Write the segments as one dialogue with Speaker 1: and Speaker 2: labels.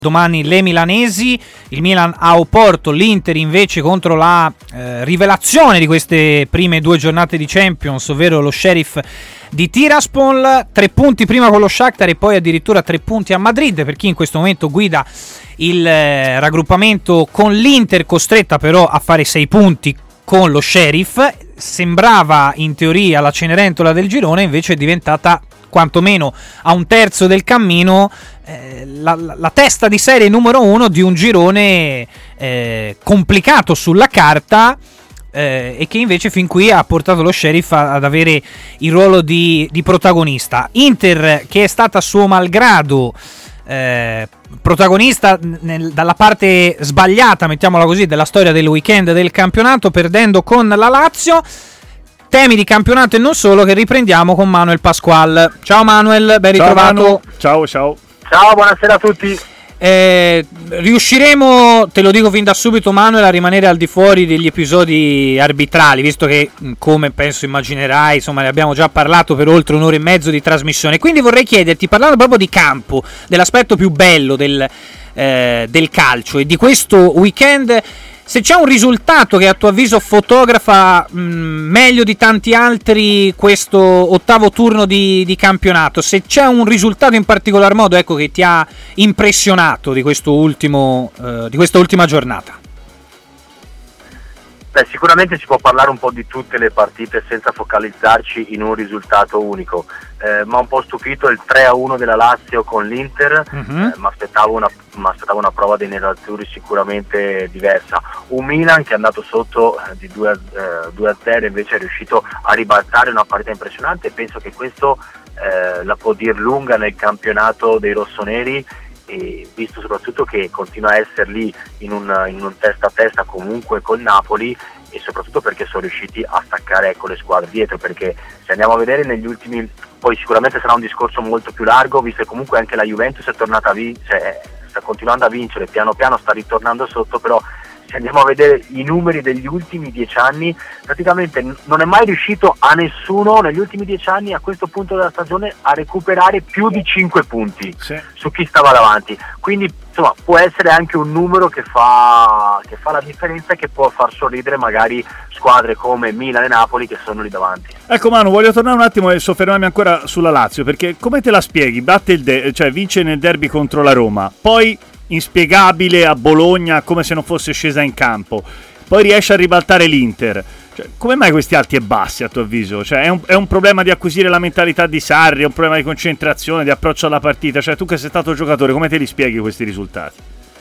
Speaker 1: Domani le milanesi, il Milan a Oporto, l'Inter invece contro la rivelazione di queste prime 2 giornate di Champions, ovvero lo Sheriff di Tiraspol. 3 punti prima con lo Shakhtar e poi addirittura 3 punti a Madrid per chi in questo momento guida il raggruppamento con l'Inter, costretta però a fare 6 punti con lo Sheriff. Sembrava in teoria la Cenerentola del girone, invece è diventata quantomeno a un terzo del cammino la testa di serie numero 1 di un girone complicato sulla carta, e che invece fin qui ha portato lo Sheriff ad avere il ruolo di protagonista. Inter che è stata a suo malgrado protagonista dalla parte sbagliata, mettiamola così, della storia del weekend del campionato, perdendo con la Lazio. Temi di campionato e non solo che riprendiamo con Manuel Pasqual. Ciao Manuel, ben ritrovato.
Speaker 2: Ciao.
Speaker 3: Ciao, buonasera a tutti.
Speaker 1: Riusciremo, te lo dico fin da subito Manuel, a rimanere al di fuori degli episodi arbitrali, visto che, come penso immaginerai, insomma ne abbiamo già parlato per oltre 1 ora e mezzo di trasmissione. Quindi vorrei chiederti, parlando proprio di campo, dell'aspetto più bello del calcio e di questo weekend, se c'è un risultato che a tuo avviso fotografa meglio di tanti altri questo ottavo turno di campionato, se c'è un risultato in particolar modo, ecco, che ti ha impressionato di questa ultima giornata.
Speaker 3: Beh, sicuramente si può parlare un po' di tutte le partite senza focalizzarci in un risultato unico. Mi ha un po' stupito il 3-1 della Lazio con l'Inter. Mi aspettavo una prova dei nerazzurri sicuramente diversa. Un Milan che è andato sotto di 2-0 invece è riuscito a ribaltare una partita impressionante, e penso che questo la può dir lunga nel campionato dei rossoneri, e visto soprattutto che continua a essere lì in un testa a testa comunque col Napoli, e soprattutto perché sono riusciti a staccare le squadre dietro, perché se andiamo a vedere negli ultimi, poi sicuramente sarà un discorso molto più largo, visto che comunque anche la Juventus è tornata sta continuando a vincere, piano piano sta ritornando sotto, però se andiamo a vedere i numeri degli ultimi 10 anni, praticamente non è mai riuscito a nessuno negli ultimi 10 anni a questo punto della stagione a recuperare più di 5 punti su chi stava davanti. Quindi insomma può essere anche un numero che fa la differenza, che può far sorridere magari squadre come Milan e Napoli che sono lì davanti.
Speaker 2: Ecco Manu, voglio tornare un attimo e soffermarmi ancora sulla Lazio, perché come te la spieghi? Vince nel derby contro la Roma, poi inspiegabile a Bologna come se non fosse scesa in campo, poi riesce a ribaltare l'Inter. Come mai questi alti e bassi a tuo avviso? È un problema di acquisire la mentalità di Sarri, è un problema di concentrazione, di approccio alla partita? Tu che sei stato giocatore, come te li spieghi questi risultati?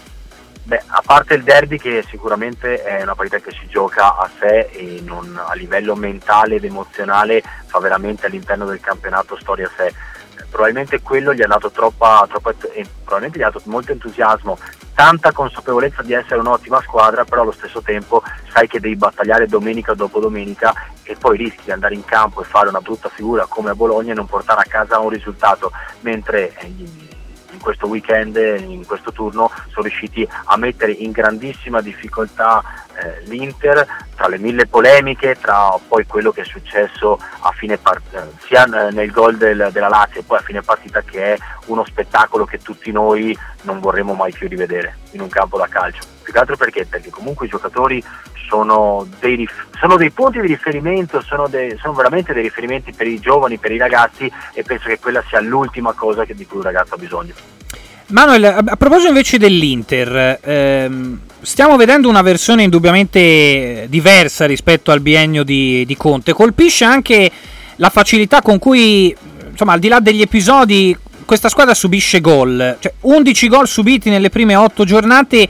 Speaker 3: Beh, a parte il derby, che sicuramente è una partita che si gioca a sé e non a livello mentale ed emozionale, fa veramente all'interno del campionato storia a sé. Probabilmente quello gli ha dato probabilmente gli ha dato molto entusiasmo, tanta consapevolezza di essere un'ottima squadra, però allo stesso tempo sai che devi battagliare domenica dopo domenica, e poi rischi di andare in campo e fare una brutta figura come a Bologna e non portare a casa un risultato, mentre in questo weekend, in questo turno, sono riusciti a mettere in grandissima difficoltà l'Inter, tra le 1000 polemiche, tra poi quello che è successo a fine sia nel gol della Lazio e poi a fine partita, che è uno spettacolo che tutti noi non vorremmo mai più rivedere in un campo da calcio. Più che altro perché comunque i giocatori sono dei punti di riferimento, sono veramente dei riferimenti per i giovani, per i ragazzi, e penso che quella sia l'ultima cosa di cui un ragazzo ha bisogno.
Speaker 1: Manuel, a proposito invece dell'Inter, stiamo vedendo una versione indubbiamente diversa rispetto al biennio di Conte. Colpisce anche la facilità con cui, insomma, al di là degli episodi, questa squadra subisce gol. 11 gol subiti nelle prime 8 giornate,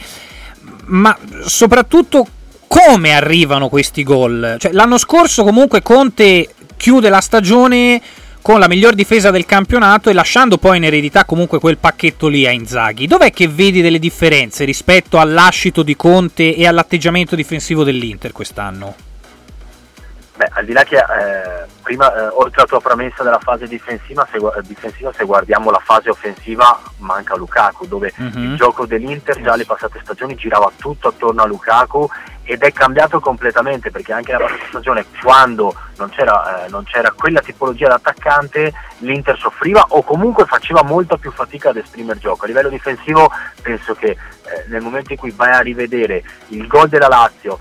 Speaker 1: ma soprattutto come arrivano questi gol. L'anno scorso comunque Conte chiude la stagione con la miglior difesa del campionato e lasciando poi in eredità comunque quel pacchetto lì a Inzaghi. Dov'è che vedi delle differenze rispetto all'ascito di Conte e all'atteggiamento difensivo dell'Inter quest'anno?
Speaker 3: Beh, al di là che prima, oltre alla tua premessa della fase difensiva, se guardiamo la fase offensiva, manca Lukaku, dove il gioco dell'Inter già le passate stagioni girava tutto attorno a Lukaku, ed è cambiato completamente, perché anche nella passata stagione, quando non c'era quella tipologia di attaccante, l'Inter soffriva o comunque faceva molta più fatica ad esprimere gioco. A livello difensivo penso che nel momento in cui vai a rivedere il gol della Lazio,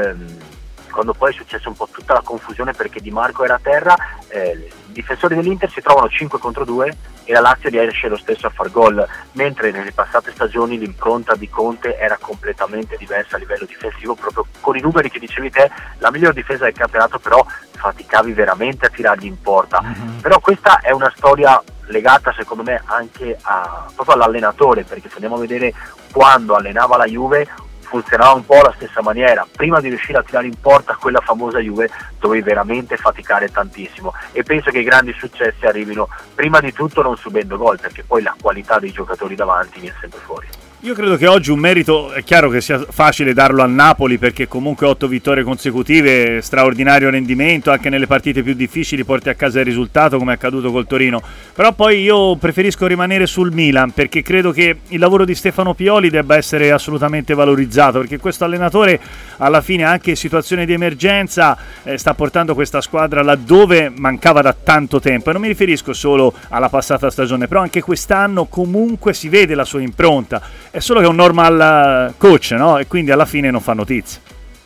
Speaker 3: quando poi è successa un po' tutta la confusione perché Di Marco era a terra, i difensori dell'Inter si trovano 5 contro 2 e la Lazio riesce lo stesso a far gol, mentre nelle passate stagioni l'impronta di Conte era completamente diversa a livello difensivo, proprio con i numeri che dicevi te, la miglior difesa del campionato, però faticavi veramente a tirargli in porta. Però questa è una storia legata secondo me anche proprio all'allenatore, perché se andiamo a vedere quando allenava la Juve funzionava un po' alla stessa maniera. Prima di riuscire a tirare in porta quella famosa Juve dovevi veramente faticare tantissimo, e penso che i grandi successi arrivino prima di tutto non subendo gol, perché poi la qualità dei giocatori davanti viene sempre fuori.
Speaker 2: Io credo che oggi un merito, è chiaro che sia facile darlo al Napoli, perché comunque 8 vittorie consecutive, straordinario rendimento, anche nelle partite più difficili porti a casa il risultato come è accaduto col Torino, però poi io preferisco rimanere sul Milan, perché credo che il lavoro di Stefano Pioli debba essere assolutamente valorizzato, perché questo allenatore alla fine anche in situazioni di emergenza sta portando questa squadra laddove mancava da tanto tempo, e non mi riferisco solo alla passata stagione, però anche quest'anno comunque si vede la sua impronta. È solo che è un normal coach, no? E quindi alla fine non fa notizie.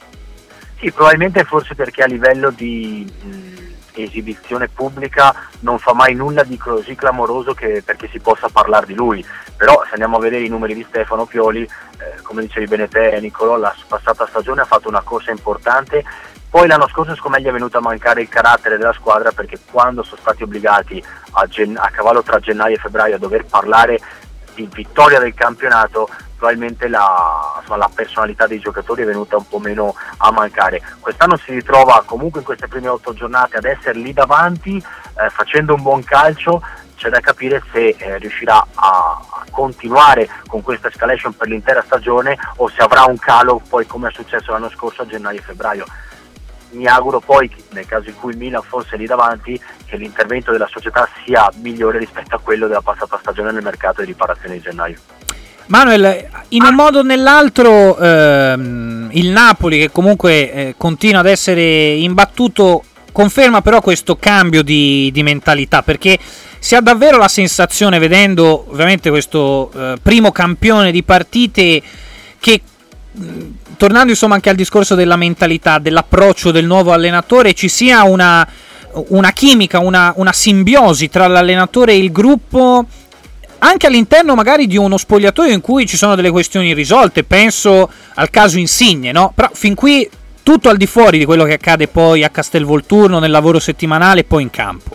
Speaker 3: Sì, probabilmente forse perché a livello di esibizione pubblica non fa mai nulla di così clamoroso perché si possa parlare di lui. Però se andiamo a vedere i numeri di Stefano Pioli, come dicevi bene te Nicolò, la passata stagione ha fatto una corsa importante. Poi l'anno scorso secondo me gli è venuto a mancare il carattere della squadra, perché quando sono stati obbligati a cavallo tra gennaio e febbraio a dover parlare di vittoria del campionato, probabilmente la personalità dei giocatori è venuta un po' meno a mancare. Quest'anno si ritrova comunque in queste prime 8 giornate ad essere lì davanti, facendo un buon calcio. C'è da capire se riuscirà a continuare con questa escalation per l'intera stagione o se avrà un calo poi come è successo l'anno scorso a gennaio e febbraio. Mi auguro poi, nel caso in cui il Milan fosse lì davanti, che l'intervento della società sia migliore rispetto a quello della passata stagione nel mercato di riparazione di gennaio.
Speaker 1: Manuel, in un modo o nell'altro il Napoli, che comunque continua ad essere imbattuto, conferma però questo cambio di mentalità, perché si ha davvero la sensazione, vedendo ovviamente questo primo campione di partite, che tornando insomma anche al discorso della mentalità, dell'approccio del nuovo allenatore, ci sia una chimica, una simbiosi tra l'allenatore e il gruppo, anche all'interno magari di uno spogliatoio in cui ci sono delle questioni irrisolte. Penso al caso Insigne, no? Però fin qui tutto al di fuori di quello che accade poi a Castelvolturno nel lavoro settimanale e poi in campo.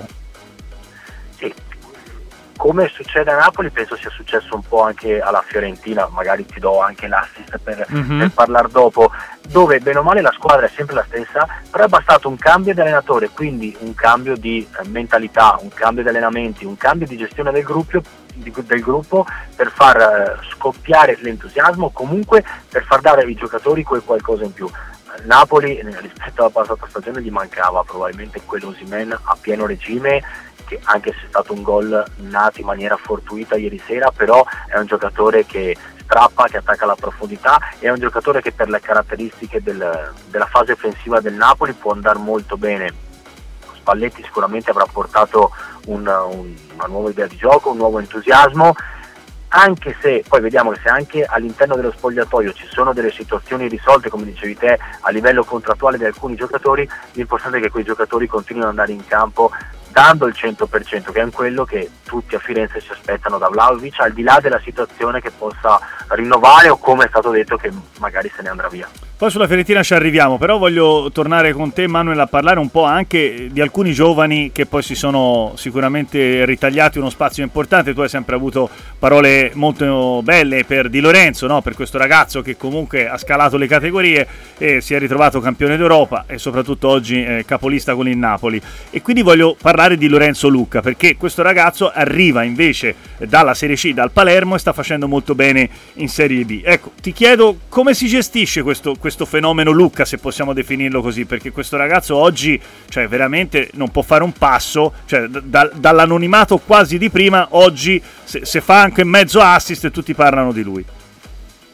Speaker 3: Come succede a Napoli penso sia successo un po' anche alla Fiorentina, magari ti do anche l'assist per parlare dopo, dove bene o male la squadra è sempre la stessa, però è bastato un cambio di allenatore, quindi un cambio di mentalità, un cambio di allenamenti, un cambio di gestione del gruppo per far scoppiare l'entusiasmo, comunque per far dare ai giocatori quel qualcosa in più. Napoli rispetto alla passata stagione gli mancava probabilmente quell'Osimhen a pieno regime, che anche se è stato un gol nato in maniera fortuita ieri sera, però è un giocatore che strappa, che attacca alla profondità, è un giocatore che per le caratteristiche della fase offensiva del Napoli può andare molto bene. Spalletti sicuramente avrà portato una nuova idea di gioco, un nuovo entusiasmo, anche se poi vediamo che se anche all'interno dello spogliatoio ci sono delle situazioni risolte, come dicevi te, a livello contrattuale di alcuni giocatori, l'importante è che quei giocatori continuino ad andare in campo dando il 100%, che è quello che tutti a Firenze si aspettano da Vlahovic, al di là della situazione che possa rinnovare o, come è stato detto, che magari se ne andrà via.
Speaker 2: Poi sulla Fiorentina ci arriviamo, però voglio tornare con te, Manuel, a parlare un po' anche di alcuni giovani che poi si sono sicuramente ritagliati uno spazio importante. Tu hai sempre avuto parole molto belle per Di Lorenzo, no? Per questo ragazzo che comunque ha scalato le categorie e si è ritrovato campione d'Europa e soprattutto oggi capolista con il Napoli. E quindi voglio parlare di Lorenzo Lucca, perché questo ragazzo arriva invece dalla Serie C, dal Palermo, e sta facendo molto bene in Serie B. Ecco, ti chiedo come si gestisce questo fenomeno Lucca, se possiamo definirlo così, perché questo ragazzo oggi, cioè, veramente non può fare un passo, cioè dall'anonimato quasi di prima, oggi se fa anche mezzo assist e tutti parlano di lui.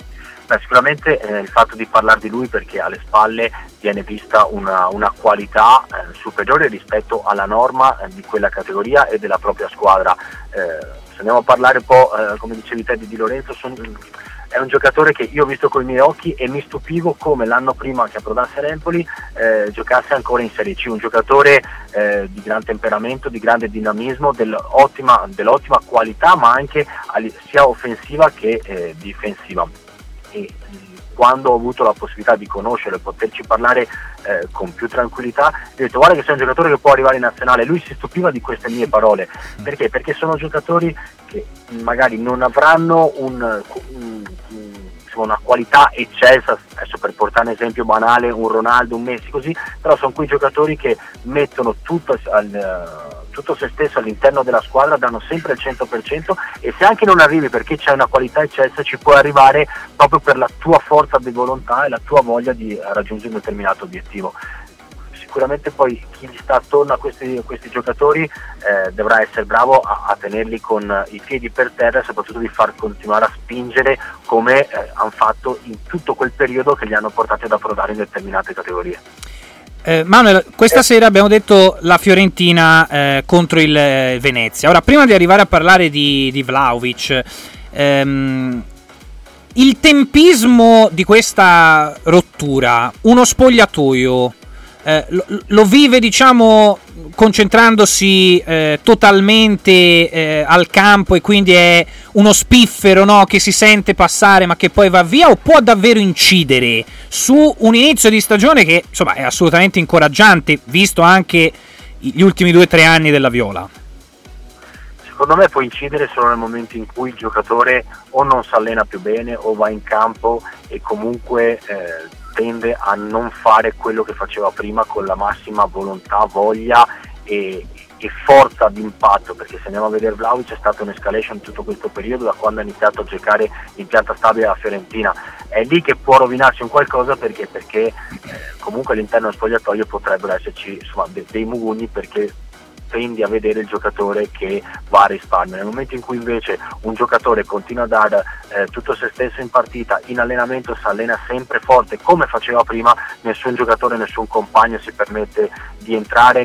Speaker 3: Beh, sicuramente il fatto di parlare di lui, perché alle spalle viene vista una qualità superiore rispetto alla norma di quella categoria e della propria squadra. Se andiamo a parlare un po', come dicevi te, di Di Lorenzo, è un giocatore che io ho visto con i miei occhi e mi stupivo come l'anno prima che approdasse a Empoli giocasse ancora in Serie C, un giocatore di gran temperamento, di grande dinamismo, dell'ottima qualità, ma anche sia offensiva che difensiva. E quando ho avuto la possibilità di conoscerlo e poterci parlare con più tranquillità, ho detto: guarda che sei un giocatore che può arrivare in nazionale. Lui si stupiva di queste mie parole, perché sono giocatori che magari non avranno una qualità eccelsa, adesso per portare un esempio banale, un Ronaldo, un Messi, così, però sono quei giocatori che mettono tutto se stesso all'interno della squadra, danno sempre il 100%, e se anche non arrivi perché c'è una qualità eccelsa, ci puoi arrivare proprio per la tua forza di volontà e la tua voglia di raggiungere un determinato obiettivo. Sicuramente poi chi gli sta attorno a questi giocatori dovrà essere bravo a tenerli con i piedi per terra, e soprattutto di far continuare a spingere come hanno fatto in tutto quel periodo che li hanno portati ad approdare in determinate categorie.
Speaker 1: Manuel, questa sera abbiamo detto la Fiorentina contro il Venezia. Ora, prima di arrivare a parlare di Vlahovic, il tempismo di questa rottura, uno spogliatoio lo vive, diciamo, concentrandosi totalmente al campo, e quindi è uno spiffero, no, che si sente passare ma che poi va via, o può davvero incidere su un inizio di stagione che, insomma, è assolutamente incoraggiante, visto anche gli ultimi 2-3 anni della Viola?
Speaker 3: Secondo me può incidere solo nel momento in cui il giocatore o non si allena più bene o va in campo e comunque tende a non fare quello che faceva prima con la massima volontà, voglia e forza d'impatto, perché se andiamo a vedere Vlahovic c'è stata un'escalation in tutto questo periodo, da quando ha iniziato a giocare in pianta stabile alla Fiorentina. È lì che può rovinarsi un qualcosa, perché comunque all'interno dello spogliatoio potrebbero esserci, insomma, dei mugugni, perché tendi a vedere il giocatore che va a risparmio. Nel momento in cui invece un giocatore continua a dare tutto se stesso in partita, in allenamento si allena sempre forte come faceva prima, nessun giocatore, nessun compagno si permette di entrare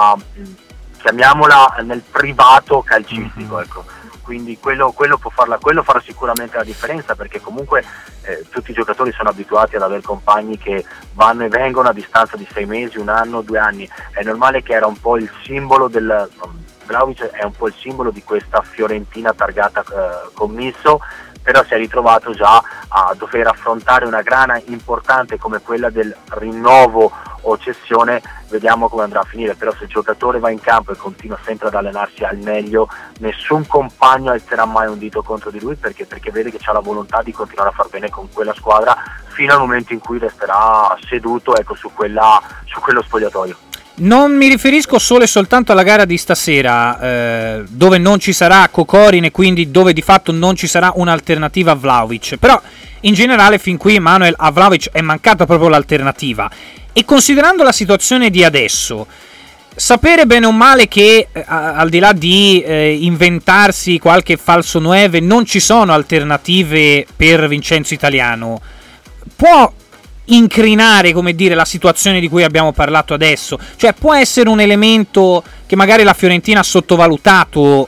Speaker 3: chiamiamola nel privato calcistico, ecco. Quindi quello farà sicuramente la differenza, perché comunque tutti i giocatori sono abituati ad avere compagni che vanno e vengono a distanza di 6 mesi, 1 anno, 2 anni. È normale che era un po' il simbolo Vlahovic è un po' il simbolo di questa Fiorentina targata commisso, però si è ritrovato già a dover affrontare una grana importante come quella del rinnovo o cessione. Vediamo come andrà a finire, però se il giocatore va in campo e continua sempre ad allenarsi al meglio, nessun compagno alzerà mai un dito contro di lui, perché vede che ha la volontà di continuare a far bene con quella squadra fino al momento in cui resterà seduto, ecco, su quello spogliatoio.
Speaker 1: Non mi riferisco solo e soltanto alla gara di stasera, dove non ci sarà Kokorin e quindi dove di fatto non ci sarà un'alternativa a Vlahovic, però in generale fin qui, Manuel, a Vlahovic è mancata proprio l'alternativa. E considerando la situazione di adesso, sapere bene o male che al di là di inventarsi qualche falso 9 non ci sono alternative per Vincenzo Italiano, può incrinare, come dire, la situazione di cui abbiamo parlato adesso? Cioè, può essere un elemento che magari la Fiorentina ha sottovalutato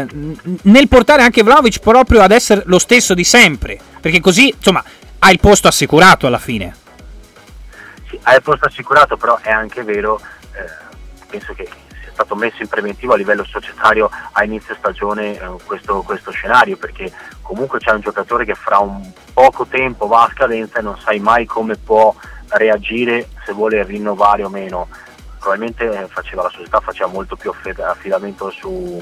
Speaker 1: nel portare anche Vlahovic proprio ad essere lo stesso di sempre, perché così, insomma, ha il posto assicurato alla fine.
Speaker 3: Sì, ha il posto assicurato, però è anche vero, penso che sia stato messo in preventivo a livello societario a inizio stagione questo scenario, perché comunque c'è un giocatore che fra un poco tempo va a scadenza e non sai mai come può reagire, se vuole rinnovare o meno. Probabilmente la società faceva molto più affidamento su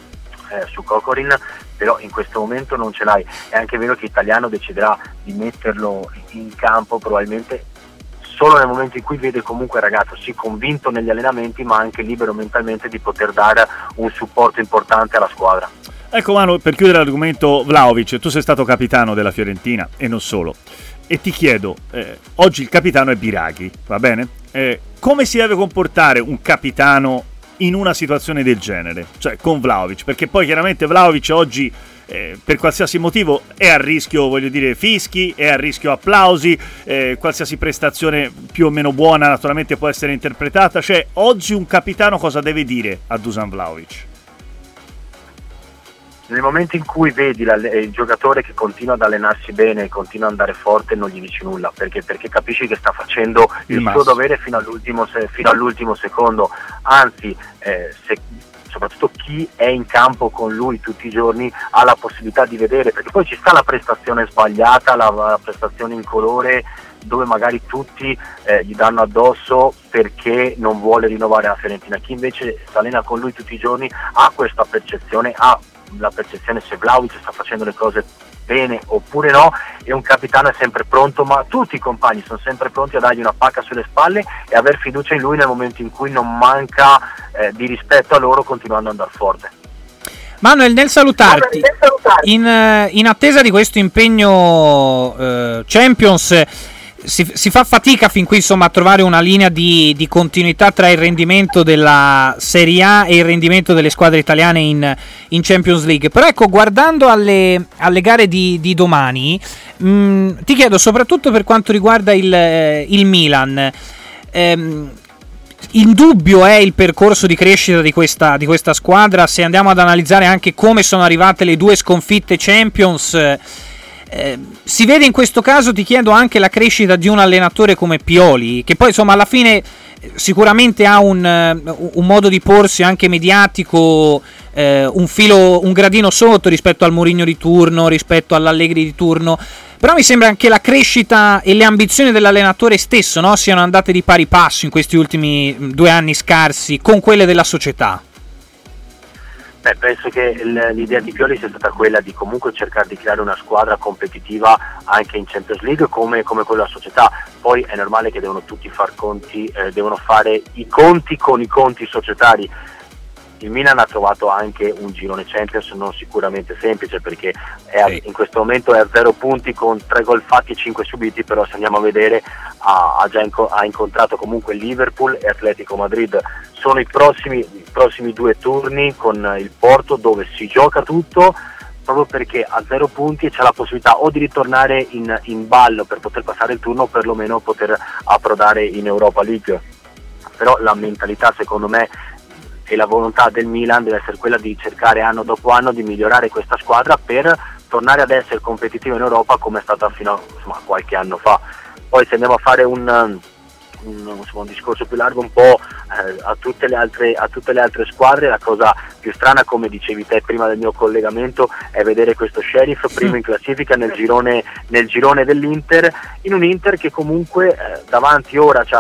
Speaker 3: Kokorin, però in questo momento non ce l'hai. È anche vero che Italiano deciderà di metterlo in campo probabilmente solo nel momento in cui vede comunque il ragazzo sì convinto negli allenamenti, ma anche libero mentalmente di poter dare un supporto importante alla squadra.
Speaker 2: Ecco, Manu, per chiudere l'argomento Vlahovic, tu sei stato capitano della Fiorentina e non solo, e ti chiedo, oggi il capitano è Biraghi, va bene? Come si deve comportare un capitano in una situazione del genere, cioè con Vlahovic? Perché poi chiaramente Vlahovic oggi per qualsiasi motivo è a rischio, voglio dire, fischi, è a rischio applausi, qualsiasi prestazione più o meno buona naturalmente può essere interpretata. Cioè, oggi un capitano cosa deve dire a Dusan Vlahovic?
Speaker 3: Nel momento in cui vedi il giocatore che continua ad allenarsi bene e continua ad andare forte, non gli dici nulla, perché capisci che sta facendo il suo dovere fino all'ultimo secondo. Anzi, soprattutto chi è in campo con lui tutti i giorni ha la possibilità di vedere, perché poi ci sta la prestazione sbagliata, la prestazione incolore, dove magari tutti gli danno addosso perché non vuole rinnovare la Fiorentina. Chi invece si allena con lui tutti i giorni ha questa percezione, ha la percezione se Vlahovic sta facendo le cose bene oppure no, e un capitano è sempre pronto, ma tutti i compagni sono sempre pronti a dargli una pacca sulle spalle e aver fiducia in lui nel momento in cui non manca di rispetto a loro, continuando ad andare forte.
Speaker 1: Manuel, nel salutarti, in attesa di questo impegno Champions, si fa fatica fin qui, insomma, a trovare una linea di continuità tra il rendimento della Serie A e il rendimento delle squadre italiane in Champions League. Però ecco, guardando alle gare di domani, ti chiedo, soprattutto per quanto riguarda il Milan, indubbio è il percorso di crescita di questa squadra. Se andiamo ad analizzare anche come sono arrivate le 2 sconfitte Champions, si vede in questo caso, ti chiedo, anche la crescita di un allenatore come Pioli, che poi insomma alla fine sicuramente ha un modo di porsi anche mediatico un gradino sotto rispetto al Mourinho di turno, rispetto all'Allegri di turno, però mi sembra anche la crescita e le ambizioni dell'allenatore stesso, no, siano andate di pari passo in questi ultimi 2 anni scarsi con quelle della società.
Speaker 3: Penso che l'idea di Pioli sia stata quella di comunque cercare di creare una squadra competitiva anche in Champions League come quella della società. Poi è normale che devono tutti devono fare i conti con i conti societari. Il Milan ha trovato anche un girone Champions non sicuramente semplice, perché in questo momento è a 0 punti con 3 gol fatti e 5 subiti, però se andiamo a vedere ha incontrato comunque Liverpool e Atletico Madrid. Sono i prossimi 2 turni con il Porto, dove si gioca tutto, proprio perché a 0 punti c'è la possibilità o di ritornare in ballo per poter passare il turno, o perlomeno poter approdare in Europa League. Però la mentalità, secondo me, e la volontà del Milan deve essere quella di cercare anno dopo anno di migliorare questa squadra per tornare ad essere competitiva in Europa come è stata fino a qualche anno fa. Poi se andiamo a fare un discorso più largo un po' a tutte le altre squadre, la cosa più strana, come dicevi te prima del mio collegamento, è vedere questo Sheriff primo in classifica nel girone dell'Inter, in un Inter che comunque davanti ora c'ha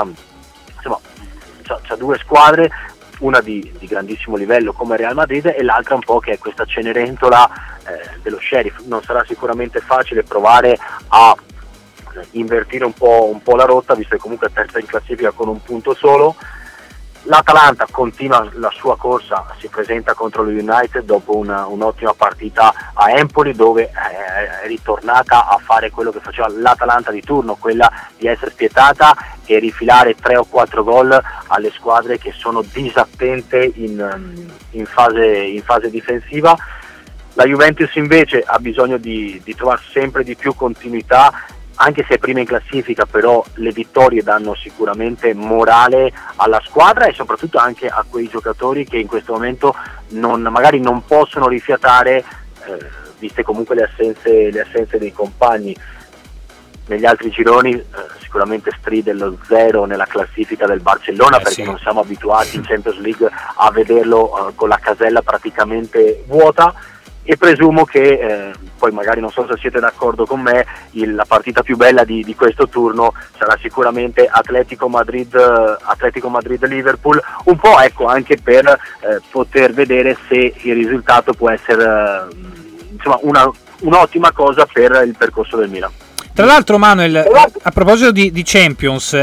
Speaker 3: 2 squadre, una di grandissimo livello come Real Madrid e l'altra un po' che è questa Cenerentola dello Sheriff. Non sarà sicuramente facile provare a invertire un po' la rotta, visto che comunque è terza in classifica con 1 punto solo. L'Atalanta continua la sua corsa, si presenta contro lo United dopo un'ottima partita a Empoli, dove è ritornata a fare quello che faceva l'Atalanta di turno, quella di essere spietata e rifilare 3 o 4 gol alle squadre che sono disattente in fase difensiva. La Juventus invece ha bisogno di trovare sempre di più continuità, anche se è prima in classifica, però le vittorie danno sicuramente morale alla squadra e soprattutto anche a quei giocatori che in questo momento magari non possono rifiatare, viste comunque le assenze dei compagni. Negli altri gironi sicuramente stride lo 0 nella classifica del Barcellona, perché non siamo abituati in Champions League a vederlo con la casella praticamente vuota. E presumo che, poi magari non so se siete d'accordo con me, la partita più bella di questo turno sarà sicuramente Atletico Madrid-Liverpool, un po' anche per poter vedere se il risultato può essere un'ottima cosa per il percorso del Milan.
Speaker 1: Tra l'altro, Manuel, a proposito di Champions,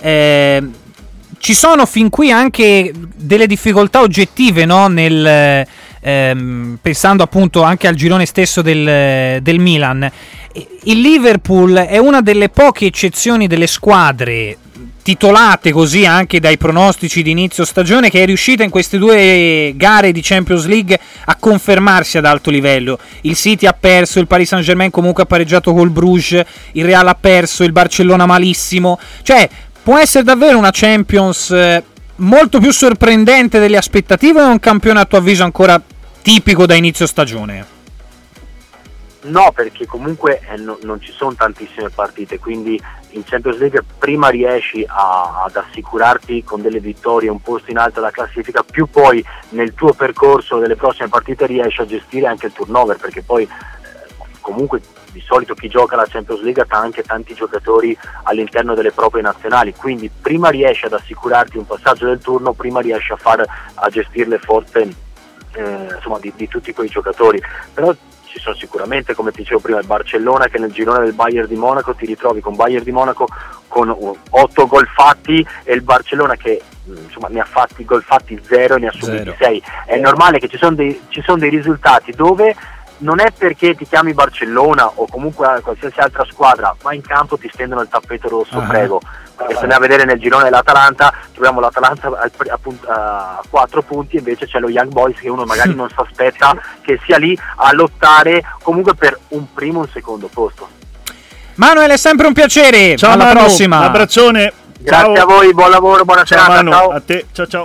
Speaker 1: ci sono fin qui anche delle difficoltà oggettive, no? Pensando appunto anche al girone stesso del Milan. Il Liverpool è una delle poche eccezioni delle squadre titolate così anche dai pronostici di inizio stagione, che è riuscita in queste 2 gare di Champions League a confermarsi ad alto livello. Il City ha perso, il Paris Saint-Germain comunque ha pareggiato col Bruges, il Real ha perso, il Barcellona malissimo. Cioè, può essere davvero una Champions molto più sorprendente delle aspettative, o è un campione a tuo avviso ancora tipico da inizio stagione?
Speaker 3: No, perché comunque non ci sono tantissime partite, quindi in Champions League prima riesci ad assicurarti con delle vittorie un posto in alto alla classifica, più poi nel tuo percorso delle prossime partite riesci a gestire anche il turnover, perché poi comunque di solito chi gioca la Champions League ha anche tanti giocatori all'interno delle proprie nazionali, quindi prima riesci ad assicurarti un passaggio del turno, prima riesci a gestire le forze insomma di tutti quei giocatori. Però ci sono sicuramente, come ti dicevo prima, il Barcellona, che nel girone del Bayern di Monaco ti ritrovi con Bayern di Monaco con 8 gol fatti, e il Barcellona che insomma ne ha fatti gol fatti 0 e ne ha subiti 6. È normale che ci sono dei risultati dove non è perché ti chiami Barcellona o comunque qualsiasi altra squadra, ma in campo ti stendono il tappeto rosso, prego. Perché se andiamo a vedere nel girone dell'Atalanta, troviamo l'Atalanta a 4 punti, invece c'è lo Young Boys che uno magari non si aspetta che sia lì a lottare comunque per un primo o un secondo posto.
Speaker 1: Manuel, è sempre un piacere.
Speaker 2: Ciao,
Speaker 1: alla
Speaker 2: Manu,
Speaker 1: prossima.
Speaker 2: un abbraccione.
Speaker 3: Grazie
Speaker 2: ciao.
Speaker 3: A voi, buon lavoro, buona
Speaker 2: ciao,
Speaker 3: serata.
Speaker 2: Manu,
Speaker 3: ciao.
Speaker 2: A te, ciao ciao.